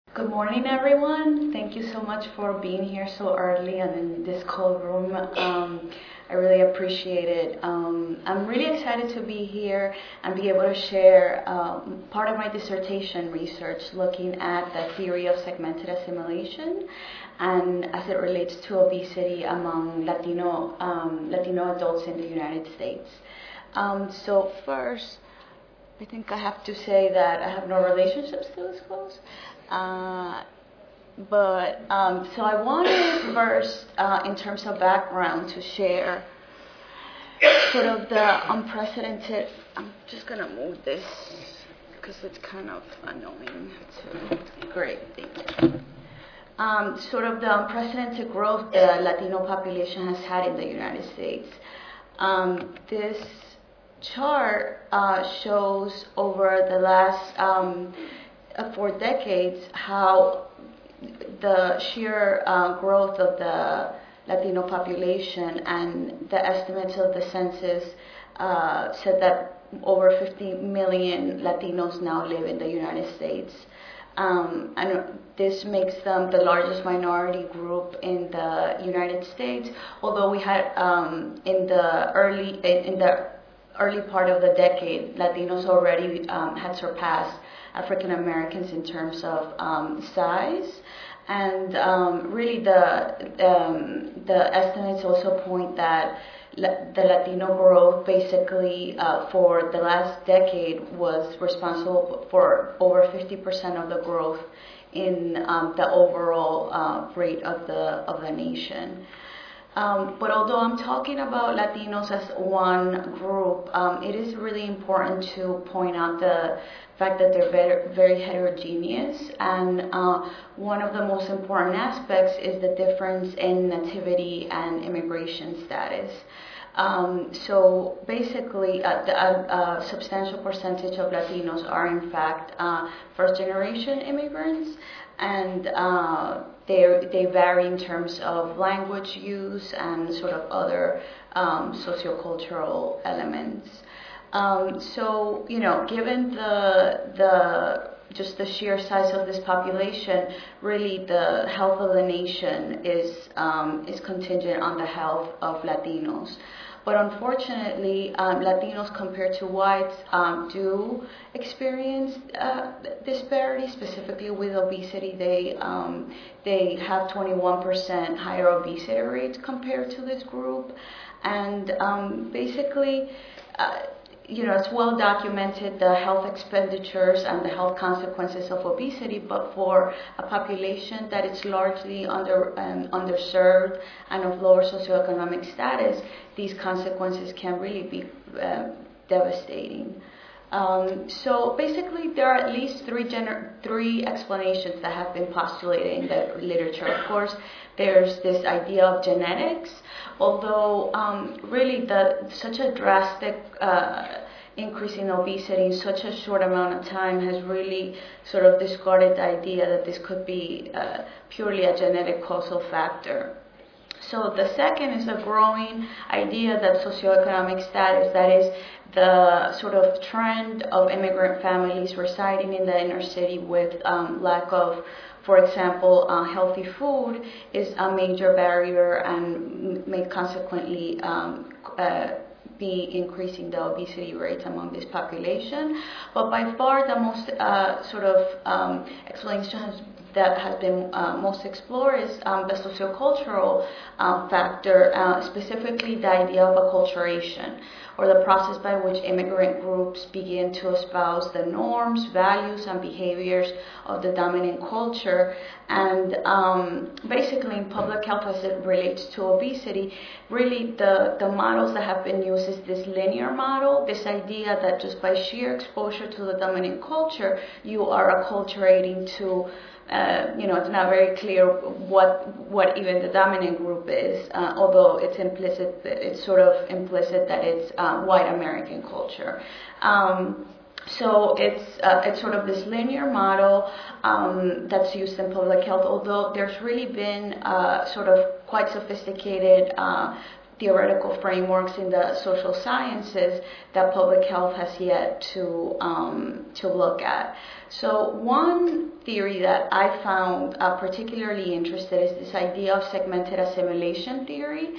Good morning, everyone. Thank you so much for being here so early and in this cold room. I really appreciate it. I'm really excited to be here and be able to share part of my dissertation research looking at the theory of segmented assimilation and as it relates to obesity among Latino adults in the United States. So first, I think I have to say that I have no relationships to disclose. Uh, so I wanted first, in terms of background, to share sort of the unprecedented. I'm just gonna move this because it's kind of annoying. Great, thank you. Sort of the unprecedented growth the Latino population has had in the United States. This chart shows over the last 4 decades how the sheer growth of the Latino population, and the estimates of the census said that over 50 million Latinos now live in the United States. And this makes them the largest minority group in the United States, although we had in the early part of the decade, Latinos already had surpassed African Americans in terms of size. And really the estimates also point that the Latino growth basically for the last decade was responsible for over 50% of the growth in the overall rate of the nation. But although I'm talking about Latinos as one group, it is really important to point out the fact that they're very, very heterogeneous. And one of the most important aspects is the difference in nativity and immigration status. So basically, a substantial percentage of Latinos are in fact first-generation immigrants, and they vary in terms of language use and sort of other sociocultural elements. So given just the sheer size of this population, really the health of the nation is contingent on the health of Latinos. But unfortunately, Latinos compared to whites do experience disparity, specifically with obesity. They have 21% higher obesity rates compared to this group. And basically, it's well documented the health expenditures and the health consequences of obesity, but for a population that is largely underserved and of lower socioeconomic status, these consequences can really be devastating. So basically, there are at least three explanations that have been postulated in the literature. Of course, there's this idea of genetics, although really such a drastic increase in obesity in such a short amount of time has really sort of discarded the idea that this could be purely a genetic causal factor. So the second is a growing idea that socioeconomic status, that is the sort of trend of immigrant families residing in the inner city with lack of, for example, healthy food, is a major barrier and may consequently be increasing the obesity rates among this population. But by far the most explanation that has been most explored is the sociocultural factor, specifically the idea of acculturation, or the process by which immigrant groups begin to espouse the norms, values, and behaviors of the dominant culture. And basically in public health as it relates to obesity, really the models that have been used is this linear model, this idea that just by sheer exposure to the dominant culture, you are acculturating to it's not very clear what even the dominant group is, although it's implicit. It's sort of implicit that it's white American culture. So it's sort of this linear model that's used in public health, although there's really been sort of quite sophisticated theoretical frameworks in the social sciences that public health has yet to look at. So one theory that I found particularly interested is this idea of segmented assimilation theory,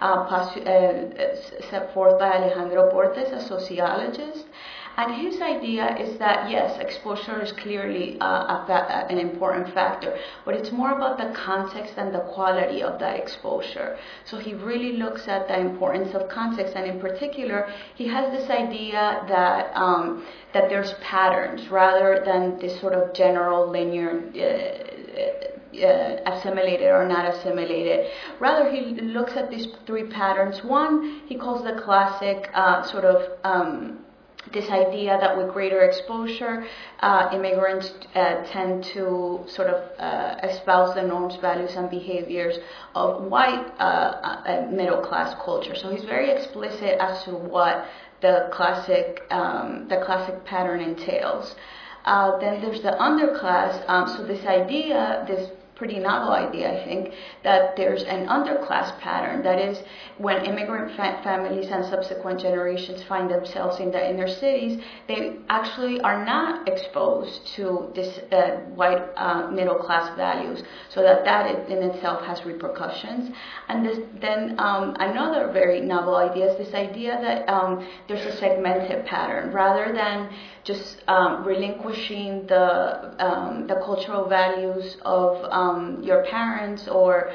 set forth by Alejandro Portes, a sociologist. And his idea is that, yes, exposure is clearly an important factor, but it's more about the context and the quality of that exposure. So he really looks at the importance of context, and in particular, he has this idea that that there's patterns rather than this sort of general linear assimilated or not assimilated. Rather, he looks at these three patterns. One, he calls the classic this idea that with greater exposure, immigrants tend to sort of espouse the norms, values, and behaviors of white middle class culture. So he's very explicit as to what the classic pattern entails. Then there's the underclass. So this idea, this pretty novel idea, I think, that there's an underclass pattern. That is, when immigrant families and subsequent generations find themselves in the inner cities, they actually are not exposed to this white middle class values, so that in itself has repercussions. And then another very novel idea is this idea that there's a segmented pattern. Rather than just relinquishing the cultural values of your parents, or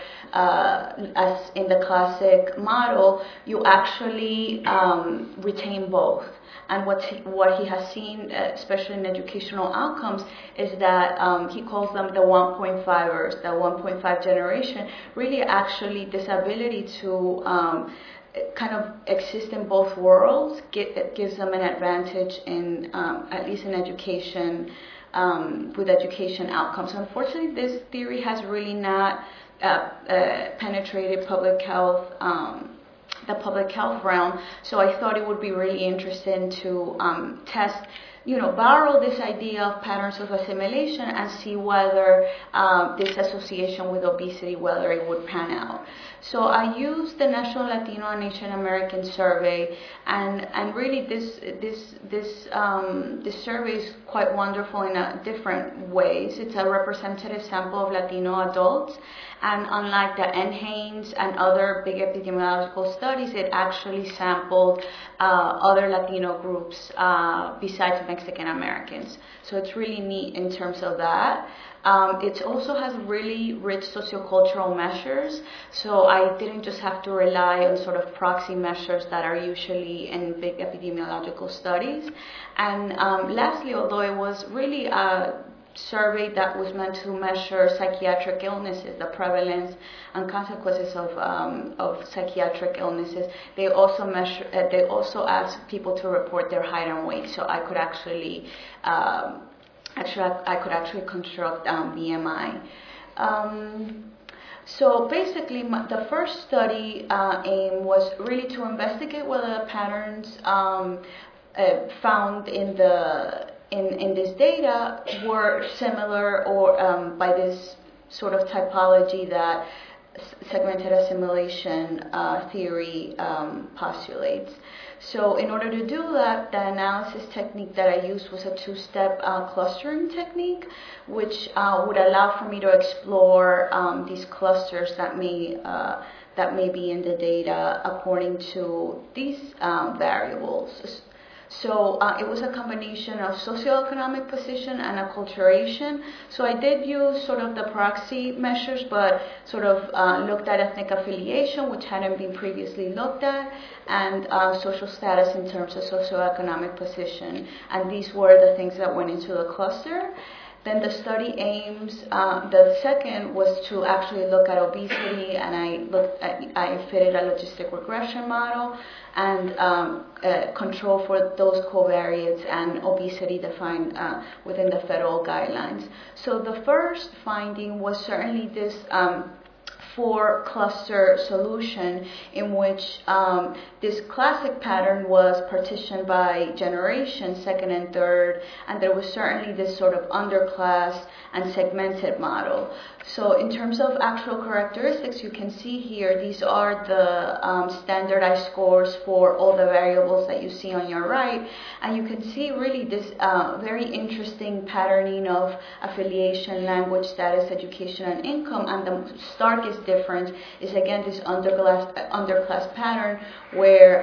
as in the classic model, you actually retain both. And what he has seen, especially in educational outcomes, is that he calls them the 1.5ers, the 1.5 generation, really actually this ability to kind of exist in both worlds gives them an advantage in at least in education, with education outcomes. Unfortunately, this theory has really not penetrated public health, the public health realm. So I thought it would be really interesting to test, borrow this idea of patterns of assimilation and see whether this association with obesity, whether it would pan out. So I used the National Latino and Asian American Survey, and really this survey is quite wonderful in different ways. It's a representative sample of Latino adults, and unlike the NHANES and other big epidemiological studies, it actually sampled other Latino groups besides Mexican Americans. So it's really neat in terms of that. It also has really rich sociocultural measures, so I didn't just have to rely on sort of proxy measures that are usually in big epidemiological studies. And lastly, although it was really a survey that was meant to measure psychiatric illnesses, the prevalence and consequences of psychiatric illnesses, they also asked people to report their height and weight, so I could actually construct BMI. So basically, the first study aim was really to investigate whether the patterns found in this data were similar or by this sort of typology that segmented assimilation theory postulates. So in order to do that, the analysis technique that I used was a two-step clustering technique, which would allow for me to explore these clusters that may be in the data according to these variables. So it was a combination of socioeconomic position and acculturation. So I did use sort of the proxy measures, but sort of looked at ethnic affiliation, which hadn't been previously looked at, and social status in terms of socioeconomic position. And these were the things that went into the cluster. Then the study aims, the second was to actually look at obesity, and I fitted a logistic regression model and control for those covariates and obesity defined within the federal guidelines. So the first finding was certainly this 4-cluster solution in which this classic pattern was partitioned by generation, second and third, and there was certainly this sort of underclass and segmented model. So in terms of actual characteristics, you can see here, these are the standardized scores for all the variables that you see on your right, and you can see really this very interesting patterning of affiliation, language, status, education, and income, and the starkest difference is again this underclass pattern where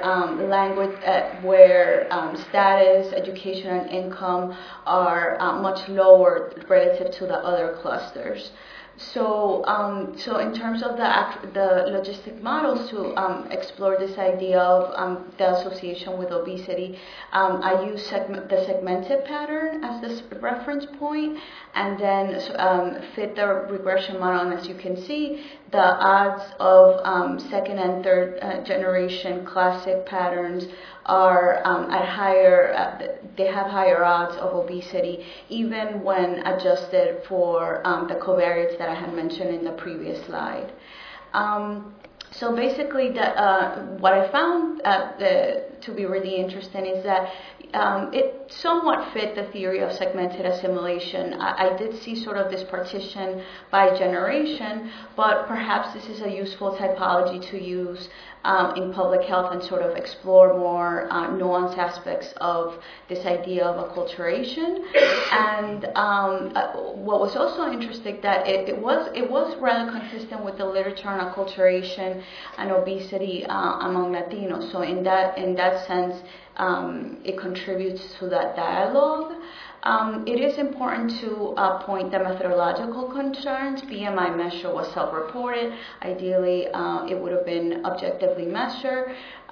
status, education, and income are much lower relative to the other clusters. So in terms of the logistic models to explore this idea of the association with obesity, I use the segmented pattern as the reference point, and then fit the regression model. And as you can see, the odds of second and third generation classic patterns are at higher, they have higher odds of obesity, even when adjusted for the covariates that I had mentioned in the previous slide. So basically, what I found to be really interesting is that it somewhat fit the theory of segmented assimilation. I did see sort of this partition by generation, but perhaps this is a useful typology to use in public health and sort of explore more nuanced aspects of this idea of acculturation. And what was also interesting that it was rather consistent with the literature on acculturation and obesity among Latinos. So in that sense, it contributes to that dialogue. It is important to point the methodological concerns. BMI measure was self-reported. Ideally, it would have been objectively measured.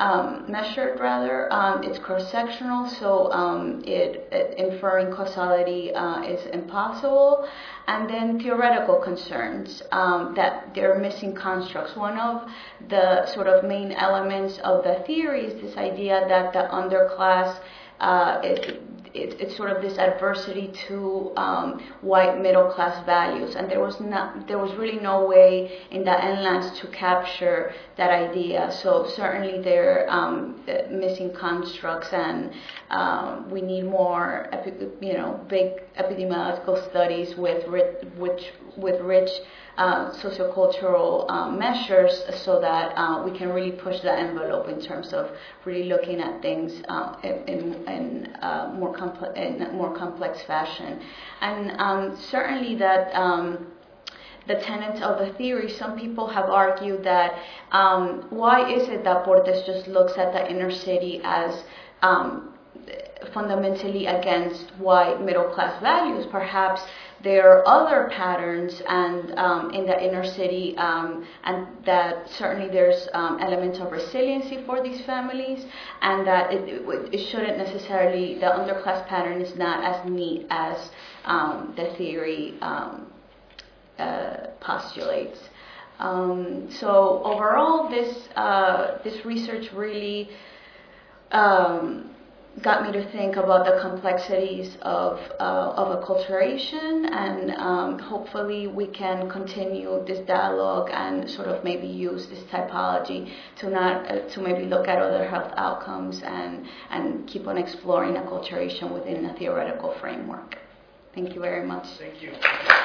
It's cross-sectional, so inferring causality is impossible. And then theoretical concerns, that they're missing constructs. One of the sort of main elements of the theory is this idea that the underclass it's sort of this adversity to white middle class values, and there was really no way in the NLANS to capture that idea. So certainly they're missing constructs, and we need more big epidemiological studies with rich sociocultural measures, so that we can really push the envelope in terms of really looking at things in more complex fashion. And certainly that the tenets of the theory, some people have argued that why is it that Portes just looks at the inner city as fundamentally against white middle class values? Perhaps there are other patterns and in the inner city, and that certainly there's elements of resiliency for these families, and that it shouldn't necessarily, the underclass pattern is not as neat as the theory postulates. So overall, this research really got me to think about the complexities of acculturation, and hopefully we can continue this dialogue and sort of maybe use this typology to maybe look at other health outcomes and keep on exploring acculturation within a theoretical framework. Thank you very much. Thank you.